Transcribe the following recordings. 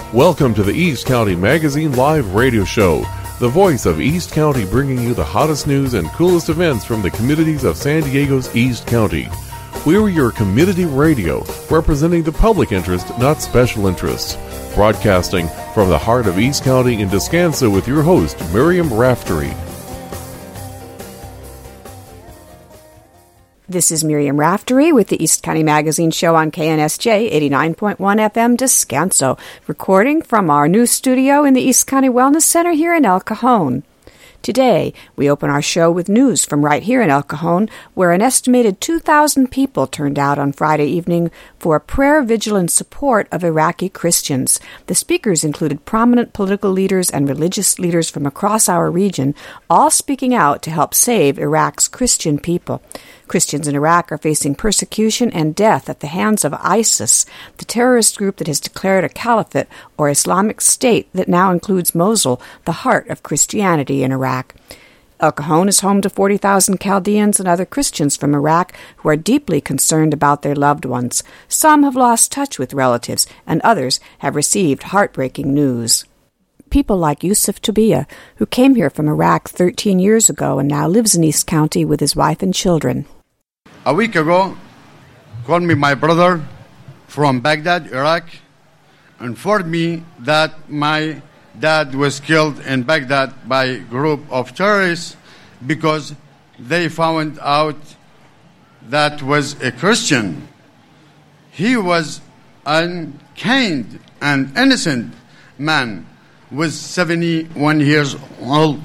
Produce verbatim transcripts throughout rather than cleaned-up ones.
Welcome to the East County Magazine Live Radio Show, the voice of East County, bringing you the hottest news and coolest events from the communities of San Diego's East County. We're your community radio, representing the public interest, not special interests. Broadcasting from the heart of East County in Descanso with your host, Miriam Raftery. This is Miriam Raftery with the East County Magazine Show on K N S J eighty-nine point one F M Descanso, recording from our new studio in the East County Wellness Center here in El Cajon. Today, we open our show with news from right here in El Cajon, where an estimated two thousand people turned out on Friday evening for a prayer vigil in support of Iraqi Christians. The speakers included prominent political leaders and religious leaders from across our region, all speaking out to help save Iraq's Christian people. Christians in Iraq are facing persecution and death at the hands of ISIS, the terrorist group that has declared a caliphate or Islamic State that now includes Mosul, the heart of Christianity in Iraq. El Cajon is home to forty thousand Chaldeans and other Christians from Iraq who are deeply concerned about their loved ones. Some have lost touch with relatives, and others have received heartbreaking news. People like Yusuf Tobia, who came here from Iraq thirteen years ago and now lives in East County with his wife and children. A week ago, called me my brother from Baghdad, Iraq, informed me that my dad was killed in Baghdad by a group of terrorists because they found out that was a Christian. He was a kind and innocent man, was seventy-one years old.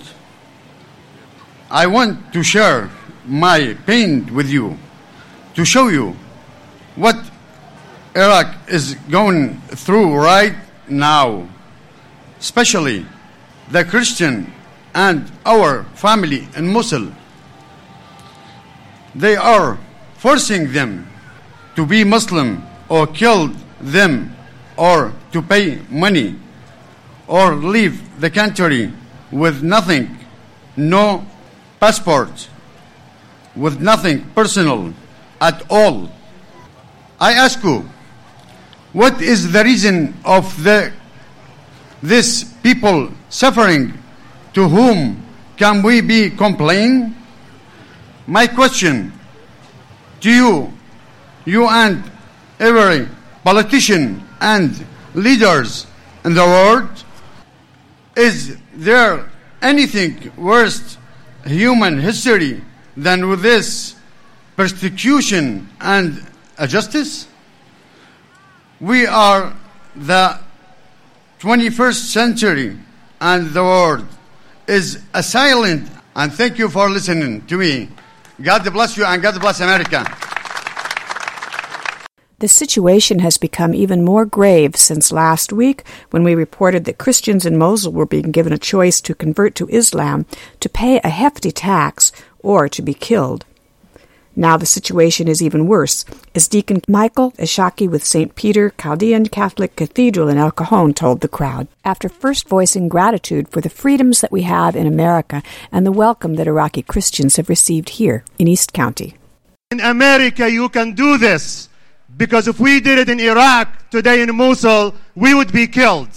I want to share my pain with you, to show you what Iraq is going through right now, especially the Christian and our family in Mosul. They are forcing them to be Muslim or kill them or to pay money or leave the country with nothing, no passport, with nothing personal at all. I ask you, what is the reason of the this people suffering? To whom can we be complaining? My question to you, you and every politician and leaders in the world, is there anything worse human history than with this persecution and injustice? We are the twenty-first century and the world is a silent. And thank you for listening to me. God bless you and God bless America. The situation has become even more grave since last week when we reported that Christians in Mosul were being given a choice to convert to Islam, to pay a hefty tax, or to be killed. Now the situation is even worse, as Deacon Michael Ishaki with Saint Peter Chaldean Catholic Cathedral in El Cajon told the crowd, after first voicing gratitude for the freedoms that we have in America and the welcome that Iraqi Christians have received here in East County. In America, you can do this, because if we did it in Iraq today in Mosul, we would be killed.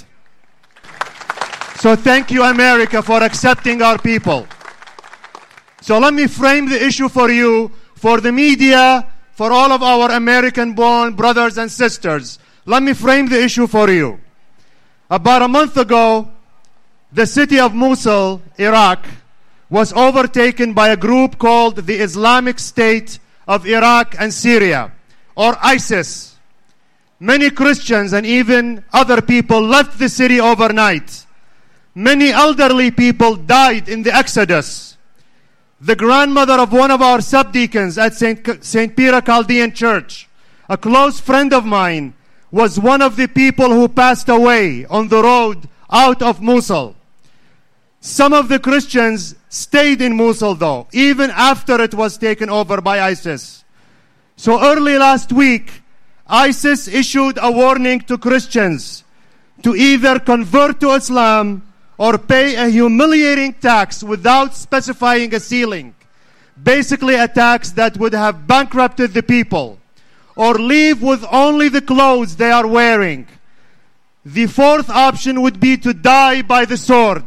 So thank you, America, for accepting our people. So let me frame the issue for you, for the media, for all of our American-born brothers and sisters. Let me frame the issue for you. About a month ago, the city of Mosul, Iraq, was overtaken by a group called the Islamic State of Iraq and Syria, or ISIS. Many Christians and even other people left the city overnight. Many elderly people died in the exodus. The grandmother of one of our subdeacons at Saint Saint Peter Chaldean Church, a close friend of mine, was one of the people who passed away on the road out of Mosul. Some of the Christians stayed in Mosul, though, even after it was taken over by ISIS. So early last week, ISIS issued a warning to Christians to either convert to Islam or pay a humiliating tax without specifying a ceiling. Basically a tax that would have bankrupted the people, or leave with only the clothes they are wearing. The fourth option would be to die by the sword.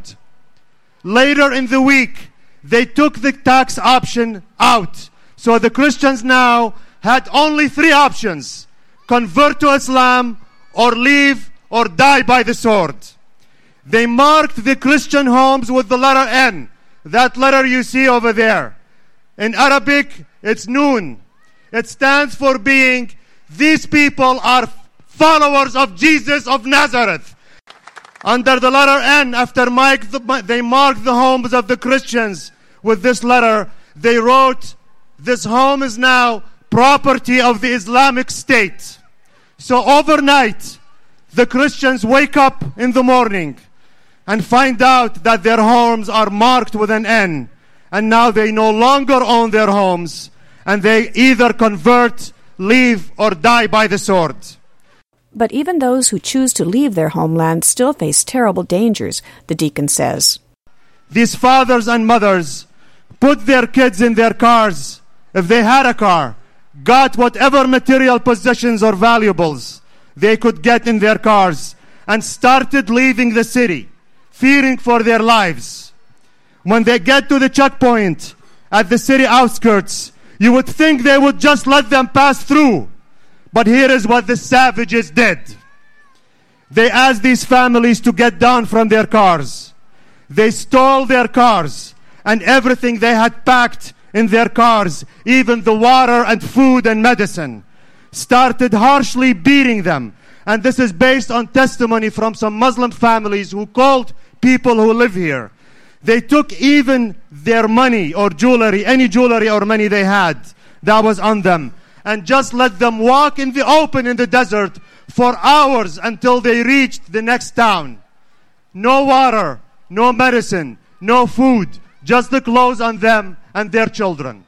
Later in the week, they took the tax option out. So the Christians now had only three options: convert to Islam, or leave, or die by the sword. They marked the Christian homes with the letter N. That letter you see over there. In Arabic, it's Nun. It stands for being, these people are followers of Jesus of Nazareth. Under the letter N, after Mike, they marked the homes of the Christians with this letter. They wrote, this home is now property of the Islamic State. So overnight, the Christians wake up in the morning and find out that their homes are marked with an N. And now they no longer own their homes, and they either convert, leave, or die by the sword. But even those who choose to leave their homeland still face terrible dangers, the deacon says. These fathers and mothers put their kids in their cars, if they had a car, got whatever material possessions or valuables they could get in their cars, and started leaving the city, fearing for their lives. When they get to the checkpoint at the city outskirts, you would think they would just let them pass through. But here is what the savages did. They asked these families to get down from their cars. They stole their cars and everything they had packed in their cars, even the water and food and medicine, started harshly beating them. And this is based on testimony from some Muslim families who called people who live here. They took even their money or jewelry, any jewelry or money they had that was on them, and just let them walk in the open in the desert for hours until they reached the next town. No water, no medicine, no food, just the clothes on them and their children.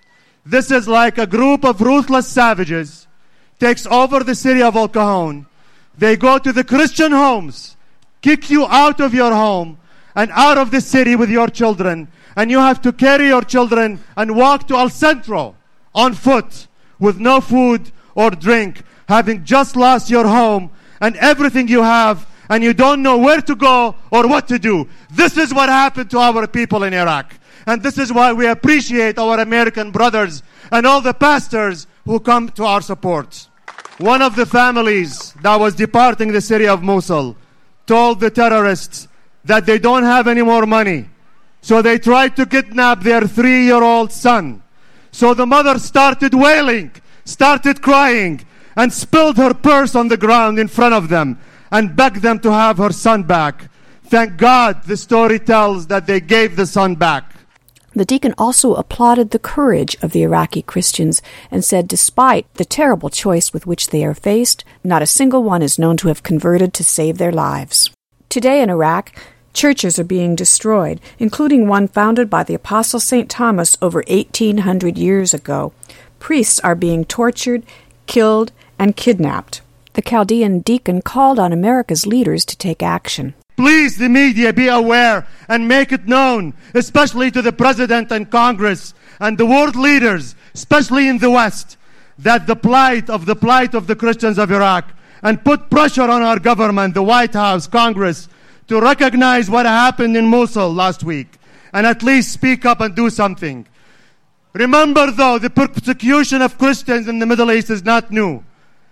This is like a group of ruthless savages takes over the city of El Cajon. They go to the Christian homes, kick you out of your home and out of the city with your children, and you have to carry your children and walk to El Centro on foot with no food or drink, having just lost your home and everything you have, and you don't know where to go or what to do. This is what happened to our people in Iraq. And this is why we appreciate our American brothers and all the pastors who come to our support. One of the families that was departing the city of Mosul told the terrorists that they don't have any more money. So they tried to kidnap their three-year-old son. So the mother started wailing, started crying, and spilled her purse on the ground in front of them and begged them to have her son back. Thank God the story tells that they gave the son back. The deacon also applauded the courage of the Iraqi Christians and said despite the terrible choice with which they are faced, not a single one is known to have converted to save their lives. Today in Iraq, churches are being destroyed, including one founded by the Apostle Saint Thomas over eighteen hundred years ago. Priests are being tortured, killed, and kidnapped. The Chaldean deacon called on America's leaders to take action. Please, the media, be aware and make it known, especially to the President and Congress and the world leaders, especially in the West, that the plight of the plight of the Christians of Iraq, and put pressure on our government, the White House, Congress, to recognize what happened in Mosul last week and at least speak up and do something. Remember, though, the persecution of Christians in the Middle East is not new.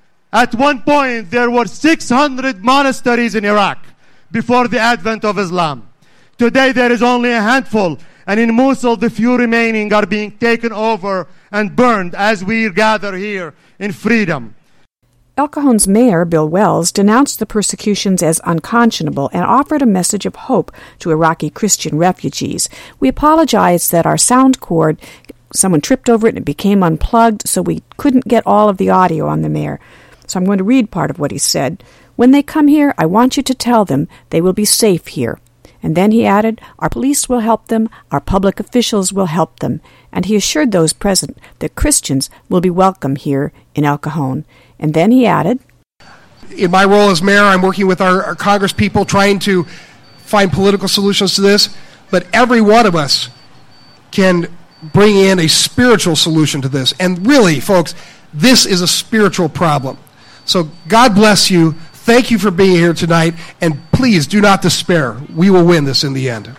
At one point, there were six hundred monasteries in Iraq before the advent of Islam. Today, there is only a handful, and in Mosul, the few remaining are being taken over and burned as we gather here in freedom. El Cajon's mayor, Bill Wells, denounced the persecutions as unconscionable and offered a message of hope to Iraqi Christian refugees. We apologize that our sound cord, someone tripped over it and it became unplugged, so we couldn't get all of the audio on the mayor. So I'm going to read part of what he said. When they come here, I want you to tell them they will be safe here. And then he added, our police will help them, our public officials will help them. And he assured those present that Christians will be welcome here in El Cajon. And then he added, in my role as mayor, I'm working with our, our Congress people trying to find political solutions to this, but every one of us can bring in a spiritual solution to this. And really, folks, this is a spiritual problem. So God bless you. Thank you for being here tonight, and please do not despair. We will win this in the end.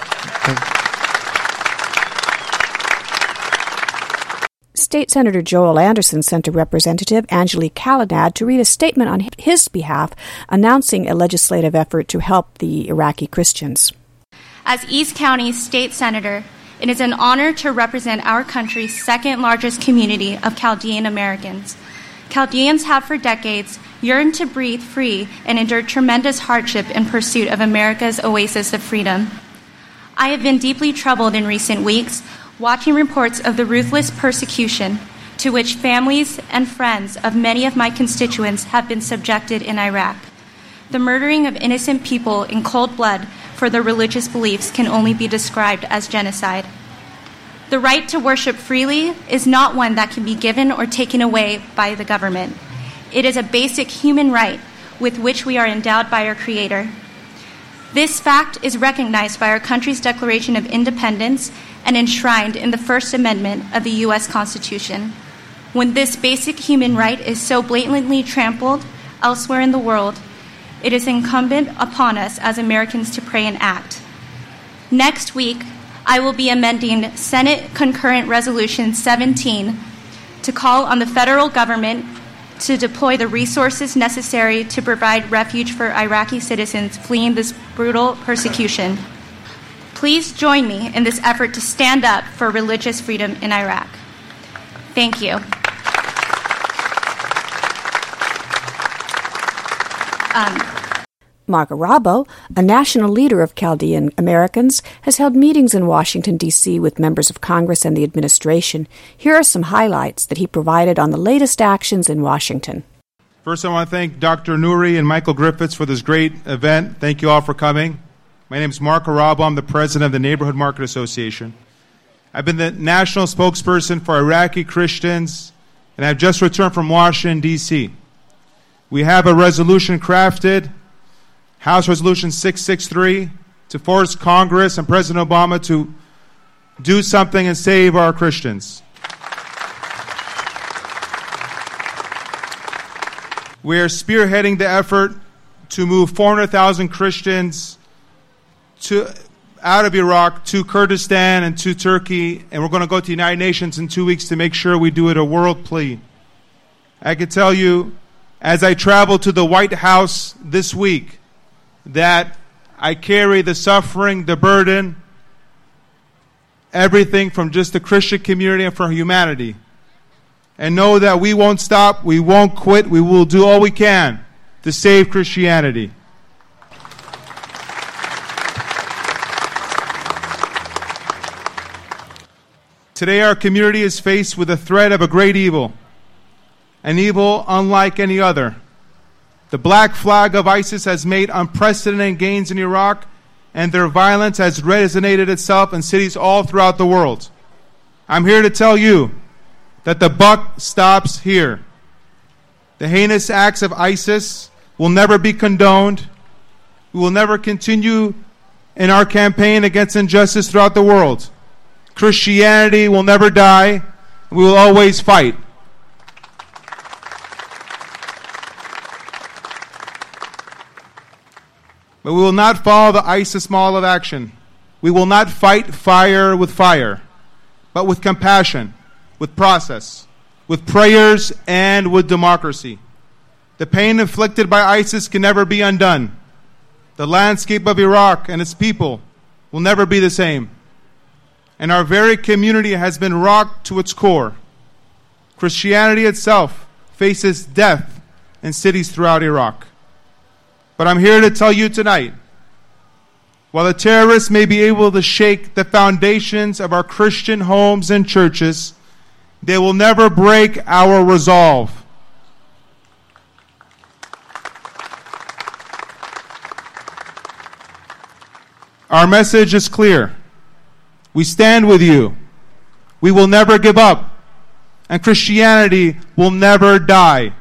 State Senator Joel Anderson sent a representative, Angelique Calenad, to read a statement on his behalf announcing a legislative effort to help the Iraqi Christians. As East County State Senator, it is an honor to represent our country's second largest community of Chaldean Americans. Chaldeans have for decades yearned to breathe free and endured tremendous hardship in pursuit of America's oasis of freedom. I have been deeply troubled in recent weeks watching reports of the ruthless persecution to which families and friends of many of my constituents have been subjected in Iraq. The murdering of innocent people in cold blood for their religious beliefs can only be described as genocide. The right to worship freely is not one that can be given or taken away by the government. It is a basic human right with which we are endowed by our Creator. This fact is recognized by our country's Declaration of Independence and enshrined in the First Amendment of the U S Constitution. When this basic human right is so blatantly trampled elsewhere in the world, it is incumbent upon us as Americans to pray and act. Next week, I will be amending Senate Concurrent Resolution seventeen to call on the federal government to deploy the resources necessary to provide refuge for Iraqi citizens fleeing this brutal persecution. Please join me in this effort to stand up for religious freedom in Iraq. Thank you. Um, Mark Arabo, a national leader of Chaldean Americans, has held meetings in Washington, D C with members of Congress and the administration. Here are some highlights that he provided on the latest actions in Washington. First, I want to thank Doctor Nouri and Michael Griffiths for this great event. Thank you all for coming. My name is Mark Arabo. I'm the president of the Neighborhood Market Association. I've been the national spokesperson for Iraqi Christians, and I've just returned from Washington, D C We have a resolution crafted, House Resolution six sixty-three, to force Congress and President Obama to do something and save our Christians. We are spearheading the effort to move four hundred thousand Christians to, out of Iraq to Kurdistan and to Turkey, and we're going to go to the United Nations in two weeks to make sure we do it a world plea. I can tell you, as I travel to the White House this week, that I carry the suffering, the burden, everything from just the Christian community and for humanity. And know that we won't stop, we won't quit, we will do all we can to save Christianity. Today our community is faced with the threat of a great evil, an evil unlike any other. The black flag of ISIS has made unprecedented gains in Iraq, and their violence has resonated itself in cities all throughout the world. I'm here to tell you that the buck stops here. The heinous acts of ISIS will never be condoned. We will never continue in our campaign against injustice throughout the world. Christianity will never die. We will always fight. But we will not follow the ISIS model of action. We will not fight fire with fire, but with compassion, with process, with prayers, and with democracy. The pain inflicted by ISIS can never be undone. The landscape of Iraq and its people will never be the same. And our very community has been rocked to its core. Christianity itself faces death in cities throughout Iraq. But I'm here to tell you tonight, while the terrorists may be able to shake the foundations of our Christian homes and churches, they will never break our resolve. Our message is clear. We stand with you. We will never give up. And Christianity will never die.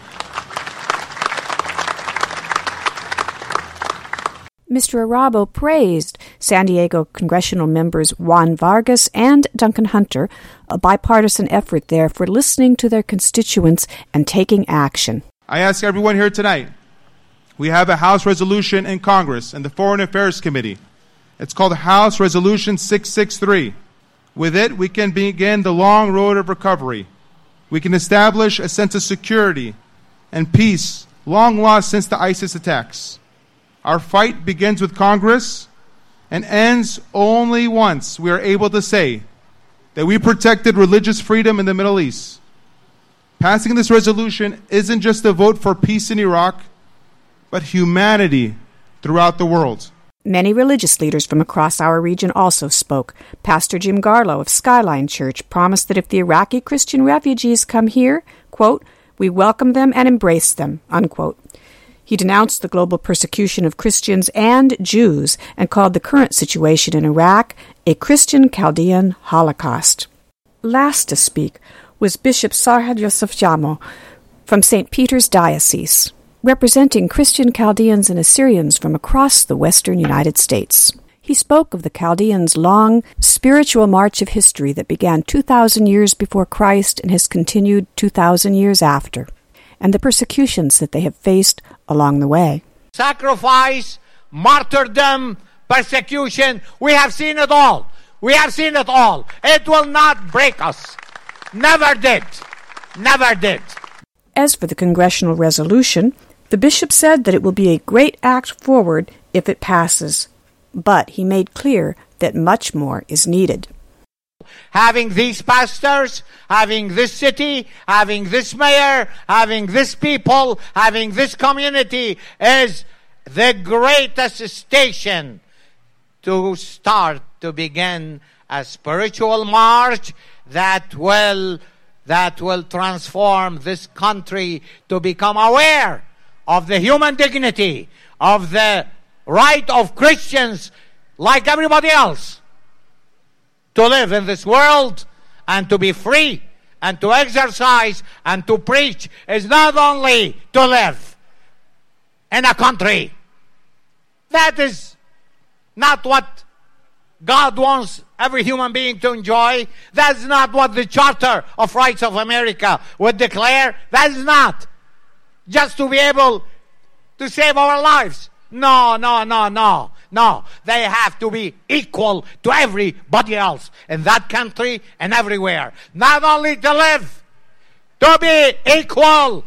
Mister Arabo praised San Diego congressional members Juan Vargas and Duncan Hunter, a bipartisan effort there, for listening to their constituents and taking action. I ask everyone here tonight We have a House resolution in Congress and the Foreign Affairs Committee. It's called House Resolution six sixty-three. With it, we can begin the long road of recovery. We can establish a sense of security and peace long lost since the ISIS attacks. Our fight begins with Congress and ends only once we are able to say that we protected religious freedom in the Middle East. Passing this resolution isn't just a vote for peace in Iraq, but humanity throughout the world. Many religious leaders from across our region also spoke. Pastor Jim Garlow of Skyline Church promised that if the Iraqi Christian refugees come here, quote, we welcome them and embrace them, unquote. He denounced the global persecution of Christians and Jews and called the current situation in Iraq a Christian Chaldean Holocaust. Last to speak was Bishop Sarhad Yosef Jamo from Saint Peter's Diocese, representing Christian Chaldeans and Assyrians from across the western United States. He spoke of the Chaldeans' long spiritual march of history that began two thousand years before Christ and has continued two thousand years after, and the persecutions that they have faced along the way. Sacrifice, martyrdom, persecution, we have seen it all. We have seen it all. It will not break us. Never did. Never did. As for the congressional resolution, the bishop said that it will be a great act forward if it passes, but he made clear that much more is needed. Having these pastors, having this city, having this mayor, having this people, having this community is the greatest station to start to begin a spiritual march that will that will transform this country to become aware of the human dignity, of the right of Christians like everybody else to live in this world and to be free and to exercise and to preach is not only to live in a country. That is not what God wants every human being to enjoy. That's not what the Charter of Rights of America would declare. That's not just to be able to save our lives. No, no, no, no, no. They have to be equal to everybody else in that country and everywhere. Not only to live, to be equal.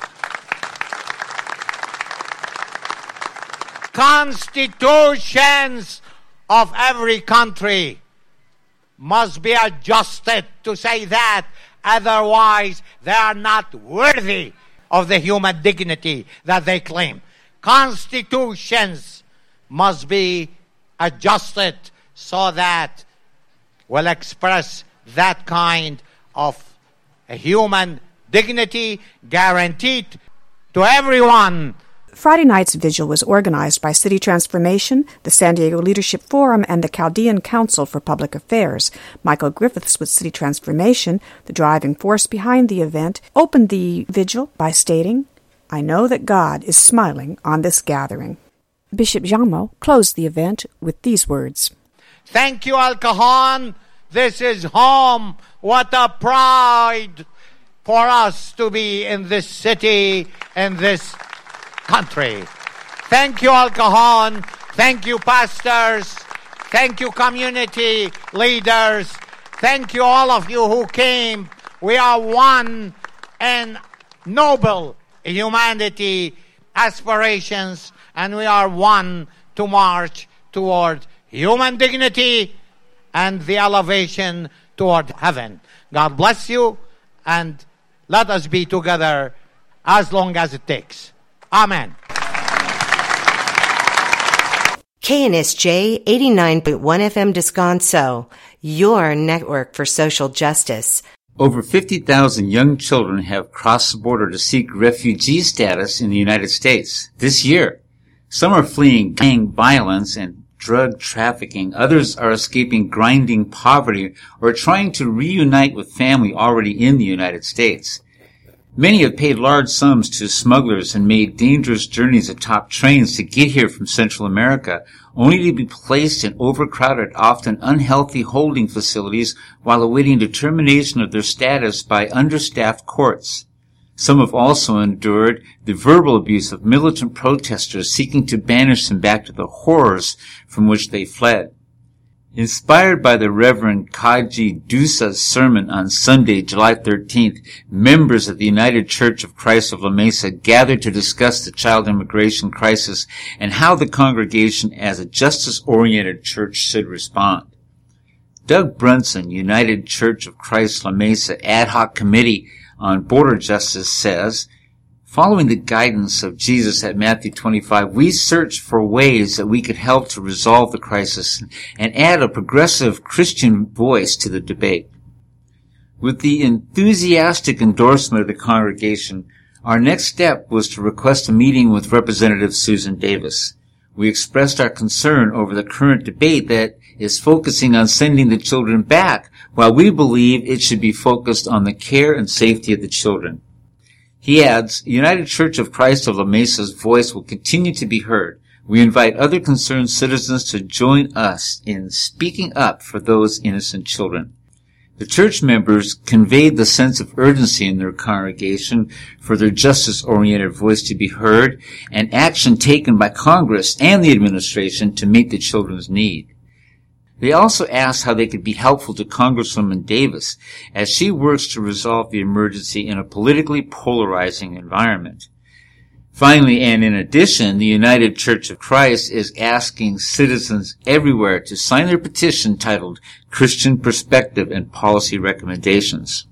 Constitutions of every country must be adjusted to say that. Otherwise, they are not worthy of the human dignity that they claim. Constitutions must be adjusted so that will express that kind of human dignity guaranteed to everyone. Friday night's vigil was organized by City Transformation, the San Diego Leadership Forum, and the Chaldean Council for Public Affairs. Michael Griffiths with City Transformation, the driving force behind the event, opened the vigil by stating, I know that God is smiling on this gathering. Bishop Jamo closed the event with these words. Thank you, Al Cajon. This is home. What a pride for us to be in this city, in this country. Thank you, Al Cajon. Thank you, pastors. Thank you, community leaders. Thank you, all of you who came. We are one in noble humanity aspirations, and we are one to march toward human dignity and the elevation toward heaven. God bless you, and let us be together as long as it takes. Amen. K N S J eighty-nine point one F M Descanso, your network for social justice. Over fifty thousand young children have crossed the border to seek refugee status in the United States this year. Some are fleeing gang violence and drug trafficking. Others are escaping grinding poverty or trying to reunite with family already in the United States. Many have paid large sums to smugglers and made dangerous journeys atop trains to get here from Central America, only to be placed in overcrowded, often unhealthy holding facilities while awaiting determination of their status by understaffed courts. Some have also endured the verbal abuse of militant protesters seeking to banish them back to the horrors from which they fled. Inspired by the Reverend Kaji Dusa's sermon on Sunday, July thirteenth, members of the United Church of Christ of La Mesa gathered to discuss the child immigration crisis and how the congregation as a justice-oriented church should respond. Doug Brunson, United Church of Christ La Mesa Ad Hoc Committee on Border Justice, says, following the guidance of Jesus at Matthew twenty-five, we searched for ways that we could help to resolve the crisis and add a progressive Christian voice to the debate. With the enthusiastic endorsement of the congregation, our next step was to request a meeting with Representative Susan Davis. We expressed our concern over the current debate that is focusing on sending the children back, while we believe it should be focused on the care and safety of the children. He adds, United Church of Christ of La Mesa's voice will continue to be heard. We invite other concerned citizens to join us in speaking up for those innocent children. The church members conveyed the sense of urgency in their congregation for their justice-oriented voice to be heard and action taken by Congress and the administration to meet the children's need. They also asked how they could be helpful to Congresswoman Davis as she works to resolve the emergency in a politically polarizing environment. Finally, and in addition, the United Church of Christ is asking citizens everywhere to sign their petition titled Christian Perspective and Policy Recommendations.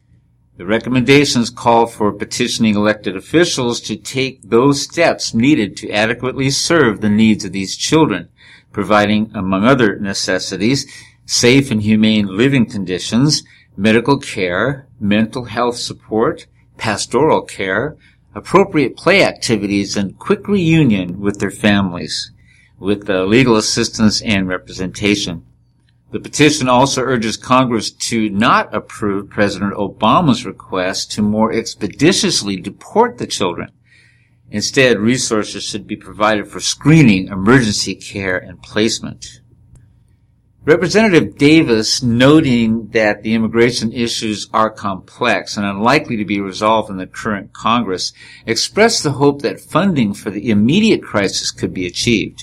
The recommendations call for petitioning elected officials to take those steps needed to adequately serve the needs of these children, providing, among other necessities, safe and humane living conditions, medical care, mental health support, pastoral care, appropriate play activities, and quick reunion with their families, with uh, legal assistance and representation. The petition also urges Congress to not approve President Obama's request to more expeditiously deport the children. Instead, resources should be provided for screening, emergency care, and placement. Representative Davis, noting that the immigration issues are complex and unlikely to be resolved in the current Congress, expressed the hope that funding for the immediate crisis could be achieved.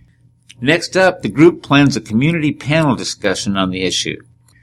Next up, the group plans a community panel discussion on the issue.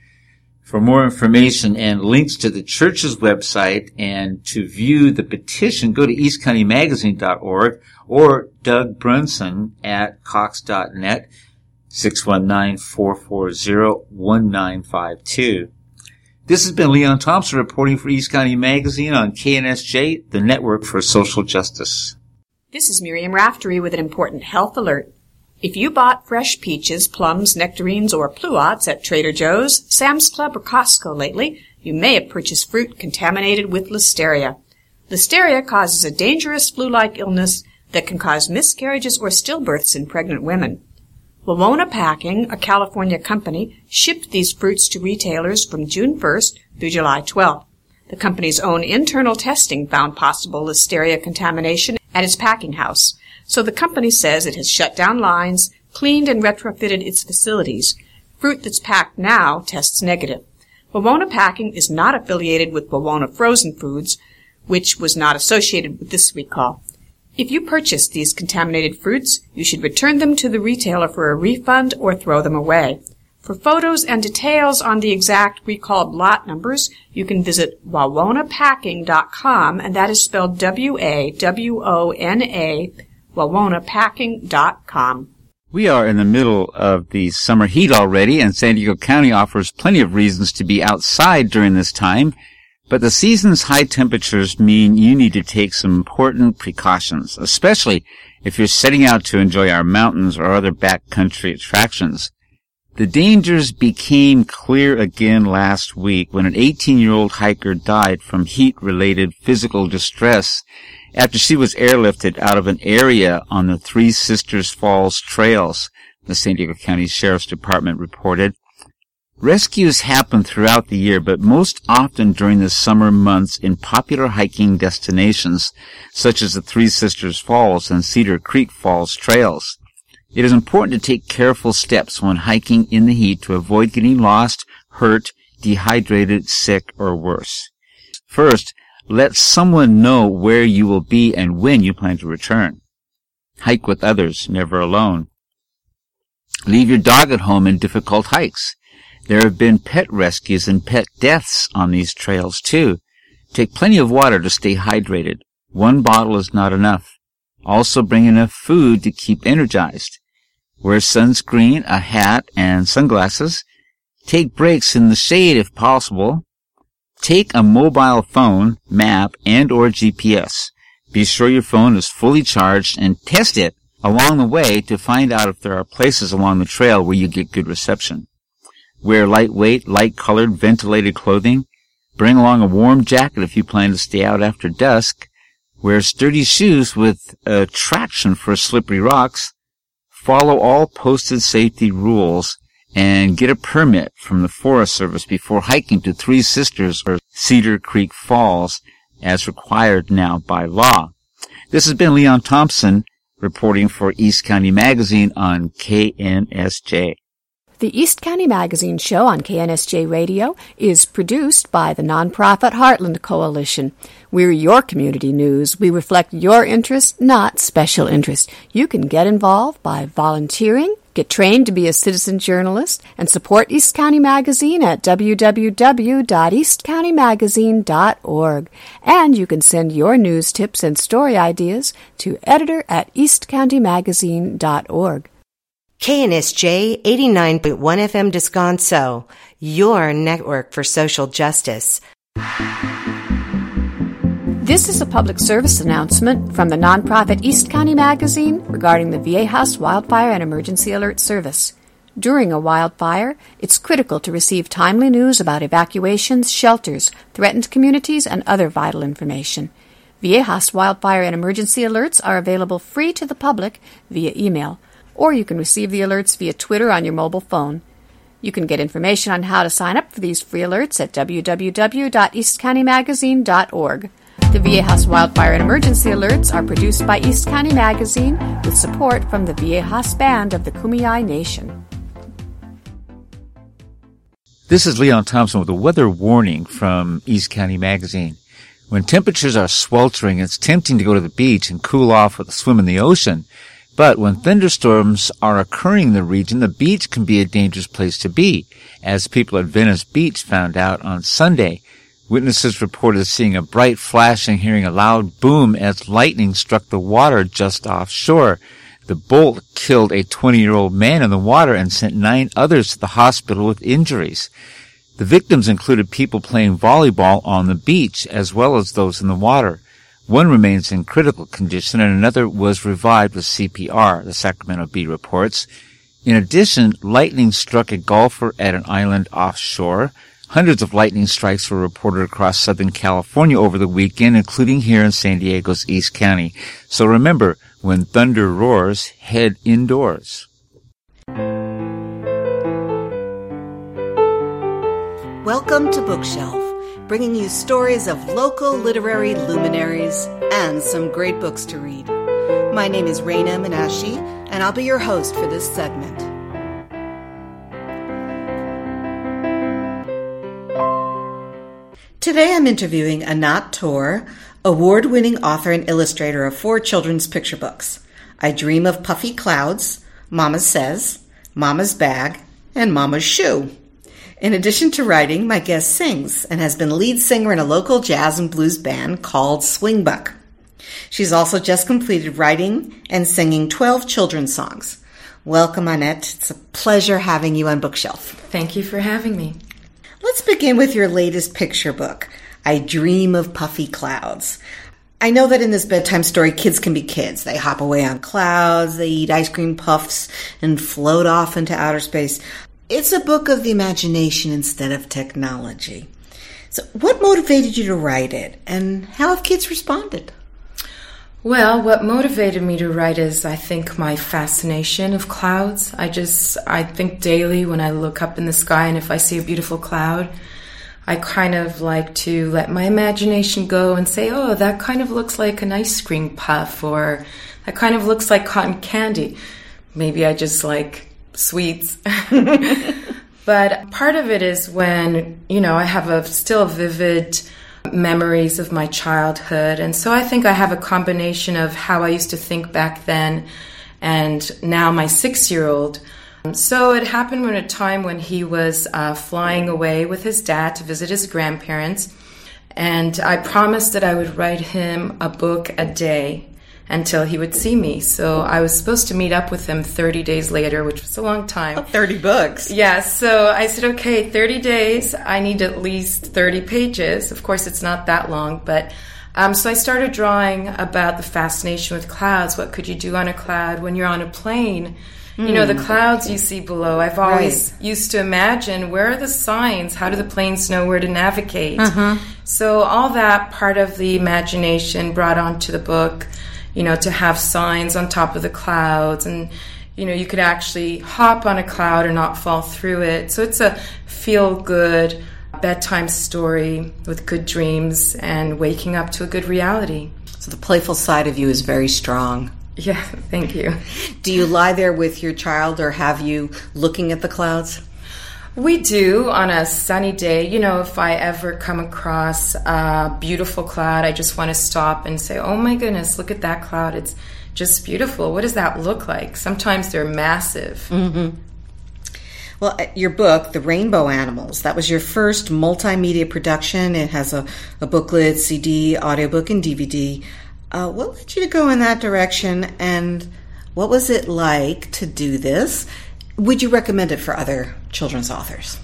For more information and links to the church's website and to view the petition, go to east county magazine dot org or Doug Brunson at cox dot net, six one nine, four four zero, one nine five two. This has been Leon Thompson reporting for East County Magazine on K N S J, the Network for Social Justice. This is Miriam Raftery with an important health alert. If you bought fresh peaches, plums, nectarines, or pluots at Trader Joe's, Sam's Club, or Costco lately, you may have purchased fruit contaminated with Listeria. Listeria causes a dangerous flu-like illness that can cause miscarriages or stillbirths in pregnant women. Wawona Packing, a California company, shipped these fruits to retailers from June first through July twelfth. The company's own internal testing found possible Listeria contamination at its packing house. So the company says it has shut down lines, cleaned and retrofitted its facilities. Fruit that's packed now tests negative. Wawona Packing is not affiliated with Wawona Frozen Foods, which was not associated with this recall. If you purchase these contaminated fruits, you should return them to the retailer for a refund or throw them away. For photos and details on the exact recalled lot numbers, you can visit wawona packing dot com, and that is spelled W A W O N A, wawona packing dot com. We are in the middle of the summer heat already, and San Diego County offers plenty of reasons to be outside during this time, but the season's high temperatures mean you need to take some important precautions, especially if you're setting out to enjoy our mountains or other backcountry attractions. The dangers became clear again last week when an eighteen-year-old hiker died from heat-related physical distress after she was airlifted out of an area on the Three Sisters Falls trails, the San Diego County Sheriff's Department reported. Rescues happen throughout the year, but most often during the summer months in popular hiking destinations, such as the Three Sisters Falls and Cedar Creek Falls trails. It is important to take careful steps when hiking in the heat to avoid getting lost, hurt, dehydrated, sick, or worse. First, Let someone know where you will be and when you plan to return. Hike with others, never alone. Leave your dog at home in difficult hikes. There have been pet rescues and pet deaths on these trails, too. Take plenty of water to stay hydrated. One bottle is not enough. Also bring enough food to keep energized. Wear sunscreen, a hat, and sunglasses. Take breaks in the shade if possible. Take a mobile phone, map, and or G P S. Be sure your phone is fully charged and test it along the way to find out if there are places along the trail where you get good reception. Wear lightweight, light-colored, ventilated clothing. Bring along a warm jacket if you plan to stay out after dusk. Wear sturdy shoes with uh, traction for slippery rocks. Follow all posted safety rules and get a permit from the Forest Service before hiking to Three Sisters or Cedar Creek Falls as required now by law. This has been Leon Thompson reporting for East County Magazine on K N S J. The East County Magazine show on K N S J Radio is produced by the nonprofit Heartland Coalition. We're your community news. We reflect your interest, not special interest. You can get involved by volunteering, get trained to be a citizen journalist, and support East County Magazine at w w w dot east county magazine dot org. And you can send your news tips and story ideas to editor at east county magazine dot org. K N S J eighty-nine point one F M Descanso, your network for social justice. This is a public service announcement from the nonprofit East County Magazine regarding the Viejas Wildfire and Emergency Alert Service. During a wildfire, it's critical to receive timely news about evacuations, shelters, threatened communities, and other vital information. Viejas Wildfire and Emergency Alerts are available free to the public via email, or you can receive the alerts via Twitter on your mobile phone. You can get information on how to sign up for these free alerts at w w w dot east county magazine dot org. The Viejas Wildfire and Emergency Alerts are produced by East County Magazine with support from the Viejas Band of the Kumeyaay Nation. This is Leon Thompson with a weather warning from East County Magazine. When temperatures are sweltering, it's tempting to go to the beach and cool off with a swim in the ocean. But when thunderstorms are occurring in the region, the beach can be a dangerous place to be, as people at Venice Beach found out on Sunday. Witnesses reported seeing a bright flash and hearing a loud boom as lightning struck the water just offshore. The bolt killed a twenty-year-old man in the water and sent nine others to the hospital with injuries. The victims included people playing volleyball on the beach, as well as those in the water. One remains in critical condition and another was revived with C P R, the Sacramento Bee reports. In addition, lightning struck a golfer at an island offshore. Hundreds of lightning strikes were reported across Southern California over the weekend, including here in San Diego's East County. So remember, when thunder roars, head indoors. Welcome to Bookshelf, bringing you stories of local literary luminaries and some great books to read. My name is Raina Menashe, and I'll be your host for this segment. Today I'm interviewing Anat Tor, award-winning author and illustrator of four children's picture books, I Dream of Puffy Clouds, Mama Says, Mama's Bag, and Mama's Shoe. In addition to writing, my guest sings and has been lead singer in a local jazz and blues band called Swing Buck. She's also just completed writing and singing twelve children's songs. Welcome, Annette. It's a pleasure having you on Bookshelf. Thank you for having me. Let's begin with your latest picture book, I Dream of Puffy Clouds. I know that in this bedtime story, kids can be kids. They hop away on clouds, they eat ice cream puffs, and float off into outer space. It's a book of the imagination instead of technology. So what motivated you to write it, and how have kids responded? Well, what motivated me to write is, I think, my fascination of clouds. I just, I think daily when I look up in the sky and if I see a beautiful cloud, I kind of like to let my imagination go and say, oh, that kind of looks like an ice cream puff, or that kind of looks like cotton candy. Maybe I just like sweets. But part of it is when, you know, I have a still vivid memories of my childhood. And so I think I have a combination of how I used to think back then and now my six-year-old. So it happened at a time when he was uh, flying away with his dad to visit his grandparents. And I promised that I would write him a book a day until he would see me. So I was supposed to meet up with him thirty days later, which was a long time. Oh, thirty books. Yeah, so I said, okay, thirty days, I need at least thirty pages. Of course, it's not that long, but um, so I started drawing about the fascination with clouds. What could you do on a cloud when you're on a plane? You know, the clouds you see below, I've always right. used to imagine, where are the signs? How do the planes know where to navigate? Uh-huh. So all that part of the imagination brought onto the book, you know, to have signs on top of the clouds, and, you know, you could actually hop on a cloud and not fall through it. So it's a feel-good bedtime story with good dreams and waking up to a good reality. So the playful side of you is very strong. Yeah, thank you. Do you lie there with your child or have you looking at the clouds? We do on a sunny day. You know, if I ever come across a beautiful cloud, I just want to stop and say, oh my goodness, look at that cloud. It's just beautiful. What does that look like? Sometimes they're massive. Mm-hmm. Well, your book, The Rainbow Animals, that was your first multimedia production. It has a, a booklet, C D, audiobook, and D V D. Uh, what led you to go in that direction, and what was it like to do this? Would you recommend it for other children's authors?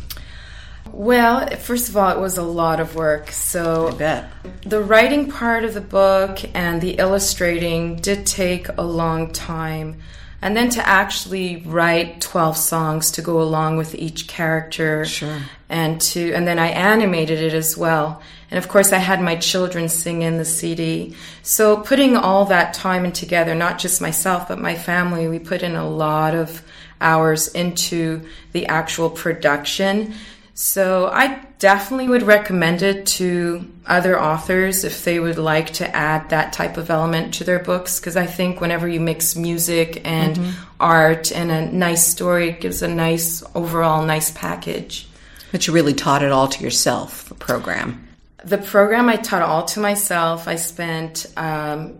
Well, first of all, it was a lot of work. So I bet. The writing part of the book and the illustrating did take a long time. And then to actually write twelve songs to go along with each character. Sure. And to and then I animated it as well. And of course I had my children sing in the C D. So putting all that time in together, not just myself, but my family, we put in a lot of hours into the actual production. So I definitely would recommend it to other authors if they would like to add that type of element to their books, because I think whenever you mix music and mm-hmm. art and a nice story, it gives a nice, overall nice package. But you really taught it all to yourself, the program. The program I taught all to myself. I spent um,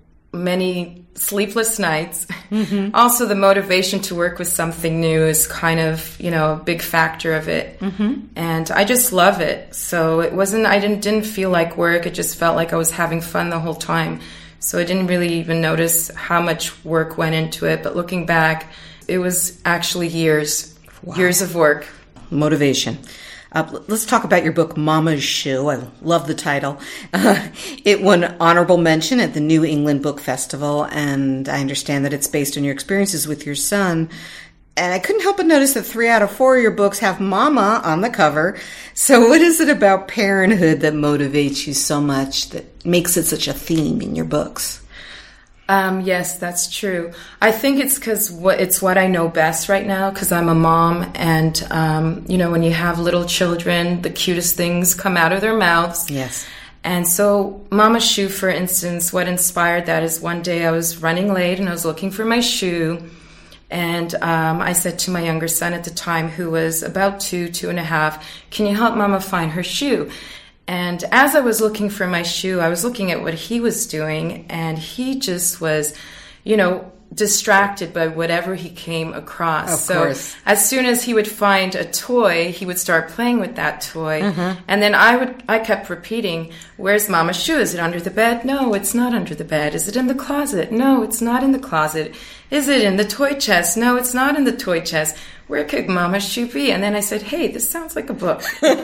many sleepless nights. Mm-hmm. Also, the motivation to work with something new is kind of, you know, a big factor of it. Mm-hmm. And I just love it. So it wasn't, I didn't, didn't feel like work. It just felt like I was having fun the whole time. So I didn't really even notice how much work went into it. But looking back, it was actually years, wow. years of work. Motivation. Uh, let's talk about your book, Mama's Shoe. I love the title. Uh, it won honorable mention at the New England Book Festival, and I understand that it's based on your experiences with your son. And I couldn't help but notice that three out of four of your books have Mama on the cover. So what is it about parenthood that motivates you so much, that makes it such a theme in your books? Um, yes, that's true. I think it's because what, it's what I know best right now, because I'm a mom, and, um, you know, when you have little children, the cutest things come out of their mouths. Yes. And so Mama's Shoe, for instance, what inspired that is one day I was running late and I was looking for my shoe, and um, I said to my younger son at the time, who was about two, two and a half, can you help Mama find her shoe? And as I was looking for my shoe, I was looking at what he was doing, and he just was, you know, distracted by whatever he came across. Of so course. As soon as he would find a toy, he would start playing with that toy. Mm-hmm. And then I would, I kept repeating, where's Mama's shoe? Is it under the bed? No, it's not under the bed. Is it in the closet? No, it's not in the closet. Is it in the toy chest? No, it's not in the toy chest. Where could Mama's shoe be? And then I said, hey, this sounds like a book.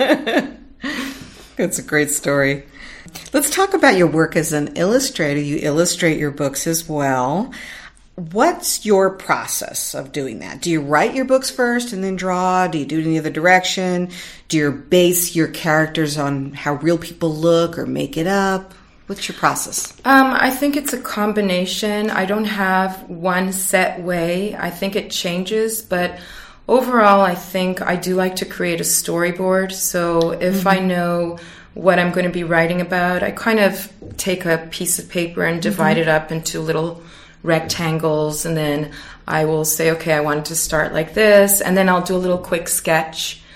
That's a great story. Let's talk about your work as an illustrator. You illustrate your books as well. What's your process of doing that? Do you write your books first and then draw? Do you do it in the other direction? Do you base your characters on how real people look or make it up? What's your process? Um, I think it's a combination. I don't have one set way. I think it changes, but overall, I think I do like to create a storyboard. So if mm-hmm. I know what I'm going to be writing about, I kind of take a piece of paper and divide mm-hmm. it up into little rectangles, and then I will say, okay, I wanted to start like this, and then I'll do a little quick sketch.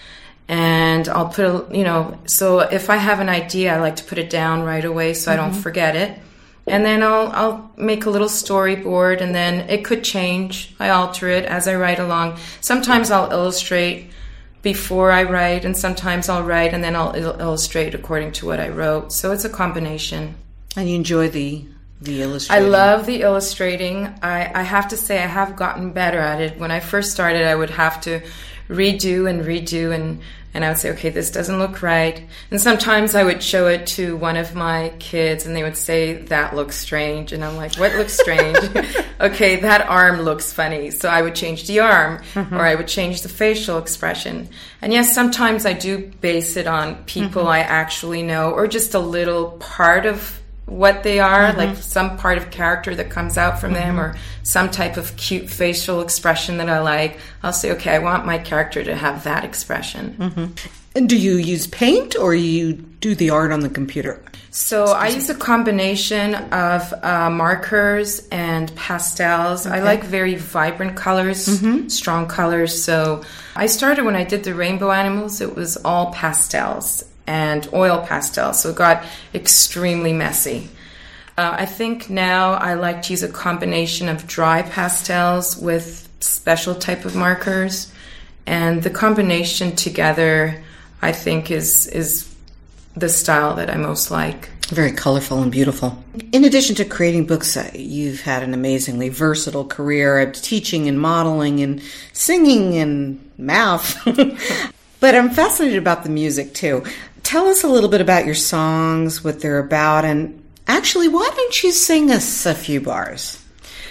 And I'll put a, you know, so if I have an idea, I like to put it down right away so mm-hmm. I don't forget it. And then I'll I'll make a little storyboard, and then it could change. I alter it as I write along. Sometimes I'll illustrate before I write, and sometimes I'll write and then I'll il- illustrate according to what I wrote. So it's a combination. And you enjoy the the illustrating? I love the illustrating. I, I have to say I have gotten better at it. When I first started, I would have to redo and redo, and, and I would say, okay, this doesn't look right. And sometimes I would show it to one of my kids, and they would say, that looks strange. And I'm like, what looks strange? Okay, that arm looks funny. So I would change the arm, mm-hmm. or I would change the facial expression. And yes, sometimes I do base it on people mm-hmm. I actually know, or just a little part of what they are, mm-hmm. like some part of character that comes out from mm-hmm. them, or some type of cute facial expression that I like. I'll say, okay, I want my character to have that expression. Mm-hmm. And do you use paint, or you do the art on the computer? So I use a combination of uh, markers and pastels. Okay. I like very vibrant colors, mm-hmm. strong colors. So I started when I did the rainbow animals, it was all pastels and oil pastels, so it got extremely messy. Uh, I think now I like to use a combination of dry pastels with special type of markers, and the combination together, I think, is is the style that I most like. Very colorful and beautiful. In addition to creating books, uh, you've had an amazingly versatile career of teaching and modeling and singing and math. But I'm fascinated about the music, too. Tell us a little bit about your songs, what they're about, and actually, why don't you sing us a few bars?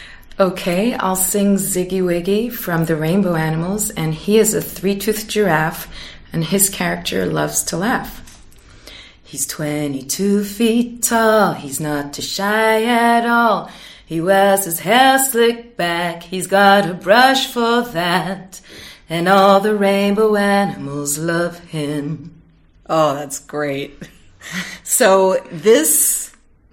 Okay, I'll sing Ziggy Wiggy from the Rainbow Animals, and he is a three-toothed giraffe, and his character loves to laugh. He's twenty-two feet tall, he's not too shy at all. He wears his hair slicked back, he's got a brush for that, and all the rainbow animals love him. Oh, that's great. So this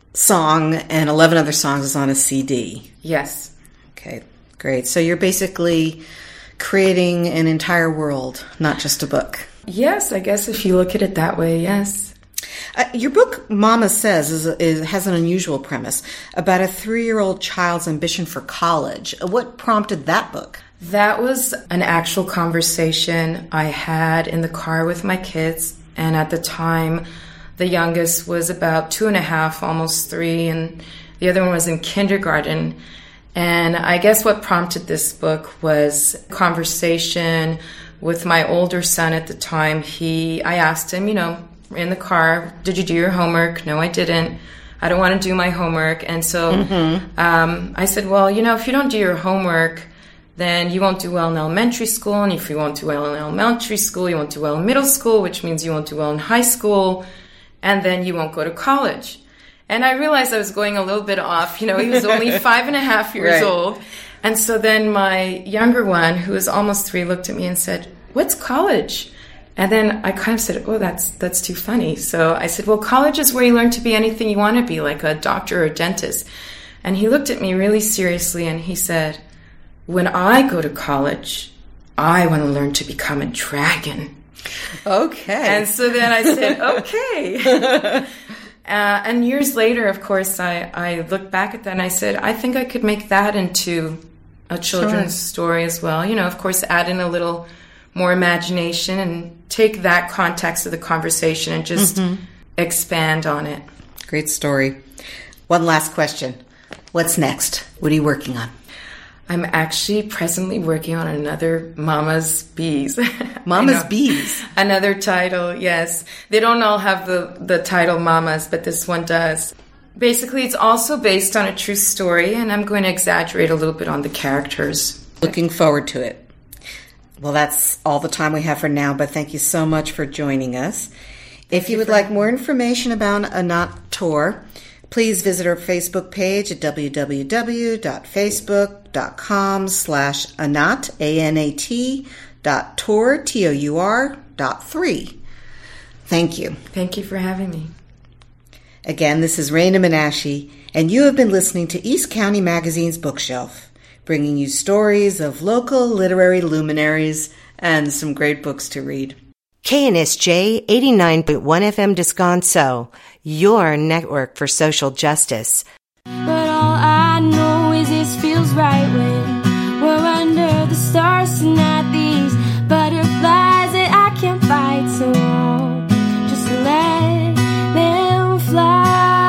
song and eleven other songs is on a C D. Yes. Okay, great. So you're basically creating an entire world, not just a book. Yes, I guess if you look at it that way, yes. Uh, your book, Mama Says, is, is, has an unusual premise about a three-year-old child's ambition for college. What prompted that book? That was an actual conversation I had in the car with my kids. And at the time, the youngest was about two and a half, almost three, and the other one was in kindergarten. And I guess what prompted this book was conversation with my older son at the time. He, I asked him, you know, in the car, did you do your homework? No, I didn't. I don't want to do my homework. And so mm-hmm. um, I said, well, you know, if you don't do your homework, then you won't do well in elementary school. And if you won't do well in elementary school, you won't do well in middle school, which means you won't do well in high school. And then you won't go to college. And I realized I was going a little bit off. You know, he was only five and a half years right. old. And so then my younger one, who was almost three, looked at me and said, what's college? And then I kind of said, oh, that's that's too funny. So I said, well, college is where you learn to be anything you want to be, like a doctor or a dentist. And he looked at me really seriously and he said, when I go to college, I want to learn to become a dragon. Okay. And so then I said, okay. uh, and years later, of course, I, I looked back at that and I said, I think I could make that into a children's sure. story as well. You know, of course, add in a little more imagination and take that context of the conversation and just mm-hmm. expand on it. Great story. One last question. What's next? What are you working on? I'm actually presently working on another Mama's Bees. Mama's Bees? Another title, yes. They don't all have the, the title Mama's, but this one does. Basically, it's also based on a true story, and I'm going to exaggerate a little bit on the characters. Looking forward to it. Well, that's all the time we have for now, but thank you so much for joining us. If you would like more information about Anat Tor, please visit our Facebook page at www.facebook.com slash Anat, A N A T, dot Tor, T O U R, dot three. Thank you. Thank you for having me. Again, this is Raina Menashe, and you have been listening to East County Magazine's Bookshelf, bringing you stories of local literary luminaries and some great books to read. K N S J eighty-nine point one F M Descanso, your network for social justice. But all I know is this feels right when we're under the stars tonight. These butterflies that I can't fight, so I'll just let them fly.